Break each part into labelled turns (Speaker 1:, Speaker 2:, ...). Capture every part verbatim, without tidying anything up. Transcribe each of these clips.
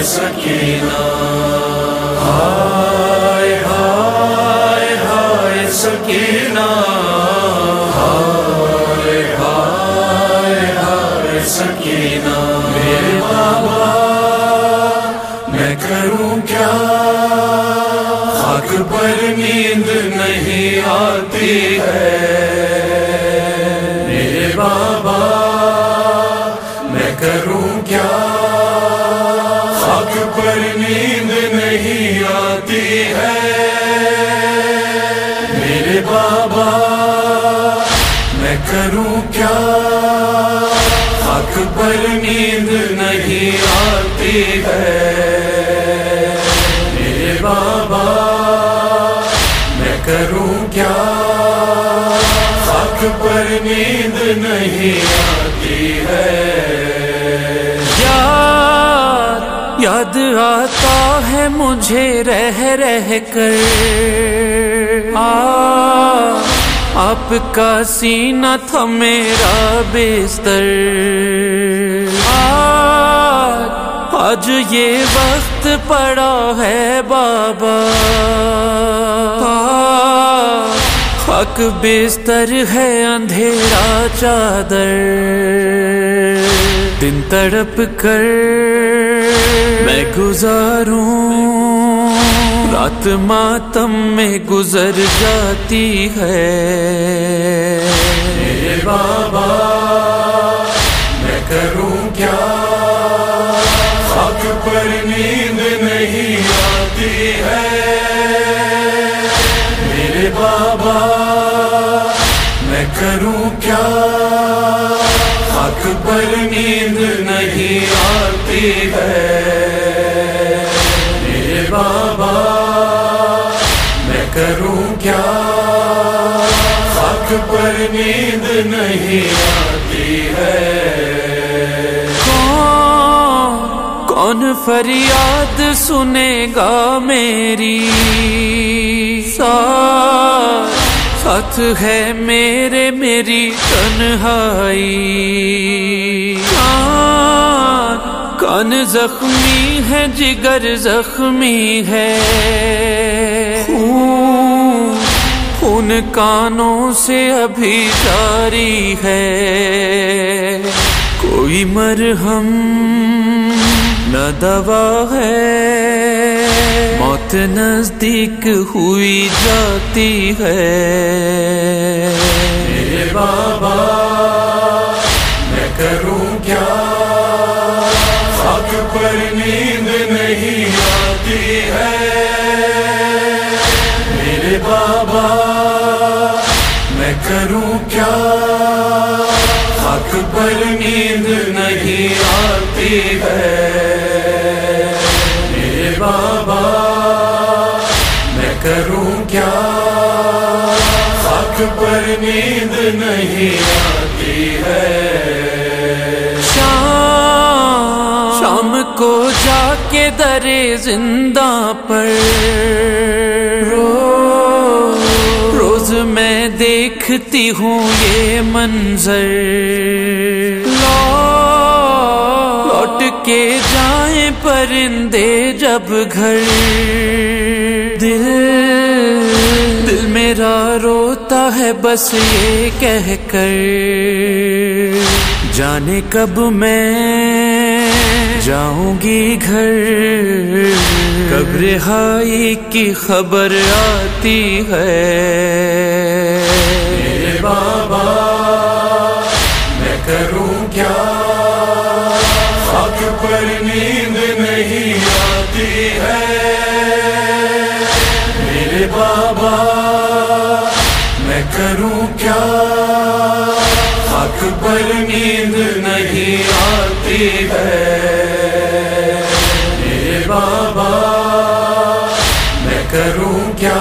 Speaker 1: سکینہ، ہائے ہائے ہائے سکینہ، ہائے ہائے ہائے سکینہ، میرے بابا میں کروں کیا، خاک پر نیند نہیں آتی ہے، میرے بابا میں کروں کیا، خاک پر نیند نہیں آتی ہے، میرے بابا میں کروں کیا، خاک پر نیند نہیں آتی ہے، میرے بابا میں کروں کیا، خاک پر نیند نہیں آتی ہے۔
Speaker 2: یاد یاد آتا ہے مجھے رہ رہ کر، آ آپ کا سینہ تھا میرا بستر، آج یہ وقت پڑا ہے بابا، خاک بستر ہے اندھیرا چادر، دن تڑپ کر میں گزاروں، رات ماتم میں گزر جاتی ہے،
Speaker 1: میرے بابا میں کروں کیا، خاک پر نیند نہیں آتی ہے، میرے بابا میں کروں کیا، خاک پر نیند نہیں آتی ہے، میرے بابا میں کروں کیا، خاک پر نیند نہیں آتی ہے۔
Speaker 2: کون کون فریاد سنے گا میری، ساتھ ساتھ ہے میرے میری تنہائی، کان کان زخمی ہے جگر زخمی ہے، خون خون کانوں سے ابھی جاری ہے، کوئی مرہم نہ دوا ہے، موت نزدیک ہوئی جاتی ہے،
Speaker 1: میرے بابا میں کروں کیا، خاک پر نیند نہیں آتی ہے، میرے بابا میں کروں کیا، خاک پر نیند نہیں آتی ہے، میرے بابا میں کروں کیا، خاک پر نیند نہیں آتی ہے۔
Speaker 2: شام شام کو جا کے درے زندہ پر روز روز میں دیکھتی ہوں یہ منظر، لوٹ کے جائیں پرندے جب گھر، دل دل میرا روتا ہے بس یہ کہہ کر، جانے کب میں جاؤں گی گھر، کب رہائی کی خبر آتی ہے،
Speaker 1: میرے بابا میں کروں کیا، خاک پر نیند نہیں آتی ہے، میرے بابا میں کروں کیا، خاک پر نیند نہیں آتی ہے، میرے بابا میں کروں کیا،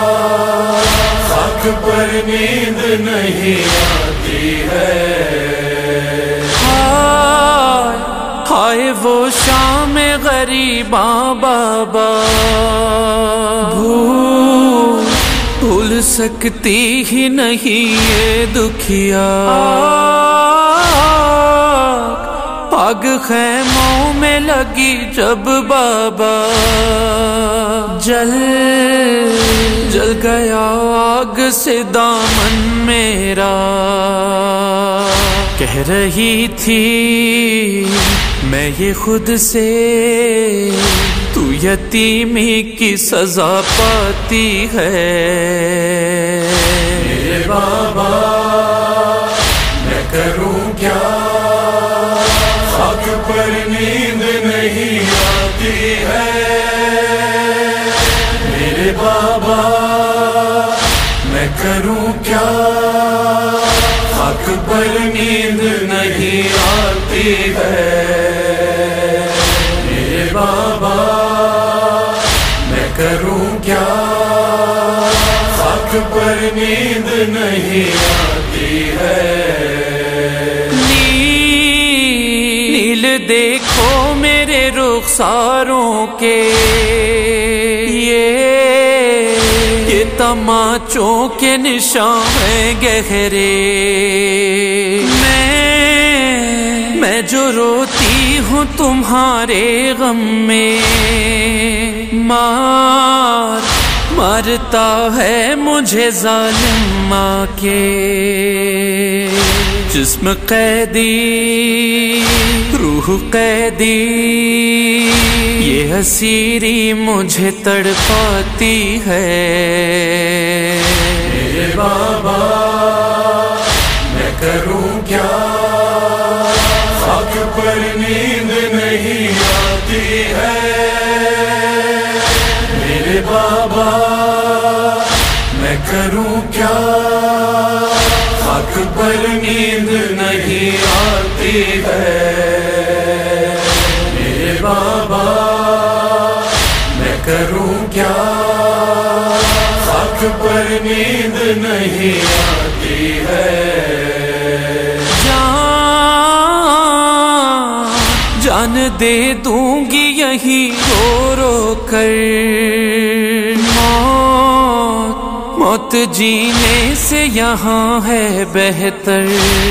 Speaker 1: خاک پر نیند نہیں آتی ہے۔
Speaker 2: ہائے ہائے وہ شام غریباں بابا، بھول بھول سکتی ہی نہیں یہ دکھیا، آگ خیموں میں لگی جب بابا، جل جل گیا آگ سے دامن میرا، کہہ رہی تھی میں یہ خود سے تو یتیمی کی سزا پاتی ہے۔
Speaker 1: میرے بابا میں کروں کیا، خاک پر نیند نہیں آتی ہے۔ میرے بابا میں کروں کیا، خاک پر نیند نہیں آتی ہے۔ میرے بابا میں کروں کیا، خاک پر نیند نہیں آتی ہے۔
Speaker 2: نیل دیکھو میرے رخساروں کے، یہ یہ تماچوں کے نشان ہیں گہرے۔ میں میں جو روتی ہوں تمہارے غم میں، مار مارتا ہے مجھے ظالم ماں کے۔ جسم قیدی روح قیدی، یہ اسیری مجھے تڑپاتی ہے۔
Speaker 1: میرے بابا میں کروں کیا، خاک پر نیند نہیں آتی ہے۔ میرے بابا میں کروں کیا، خاک پر نیند نہیں آتی ہے۔ میرے بابا میں کروں کیا، خاک پر نیند نہیں آتی ہے۔
Speaker 2: جان جان دے دوں گی یہی رو رو کر، موت موت جینے سے یہاں ہے بہتر۔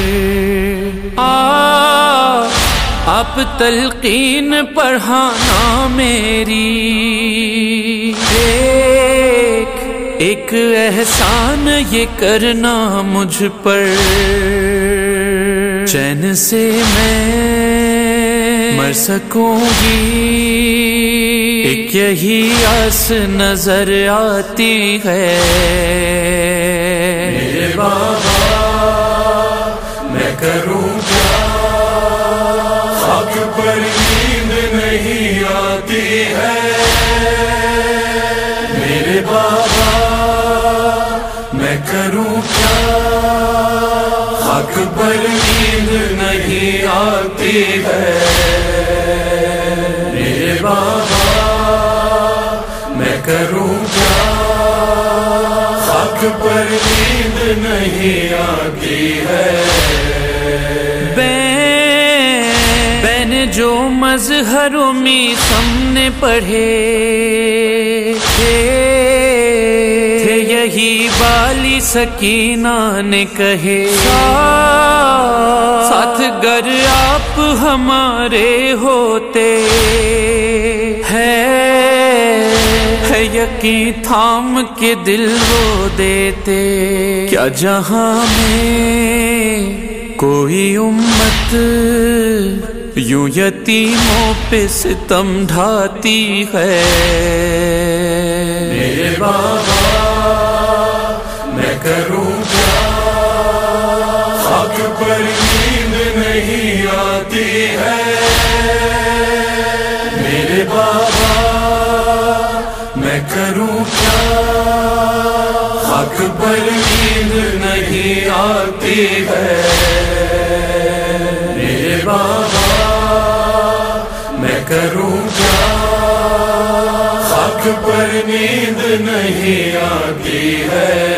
Speaker 2: آ آپ تلقین پڑھانا میری، ایک ایک احسان یہ کرنا مجھ پر، چین سے میں مر سکوں گی، ایک یہی آس نظر آتی ہے۔
Speaker 1: میرے بابا میں کروں کیا، خاک پر نیند نہیں آتی ہے۔ میرے بابا میں کروں کیا، خاک پر نیند نہیں آتی ہے۔ میرے بابا میں کروں کیا، خاک پر نیند نہیں آتی ہے۔
Speaker 2: بین جو مظہر و میثم نے پڑھے تھے، تھے یہی بالی سکینہ نے کہے، ساتھ گر آپ ہمارے ہوتے، ہے ہے یقین تھام کے دل رو دیتے۔ کیا جہاں میں کوئی امت یوں یتیموں پہ ستم ڈھاتی ہے؟
Speaker 1: میرے بابا میں کروں کیا، خاک پر نیند نہیں آتی ہے۔ میرے بابا میں کروں کیا، خاک پر نیند نہیں آتی ہے۔ میرے بابا میں کروں کیا، خاک پر نیند نہیں آتی ہے۔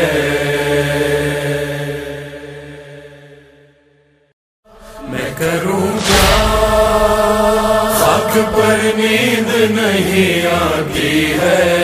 Speaker 1: میں کروں کیا، خاک پر نیند نہیں آتی ہے۔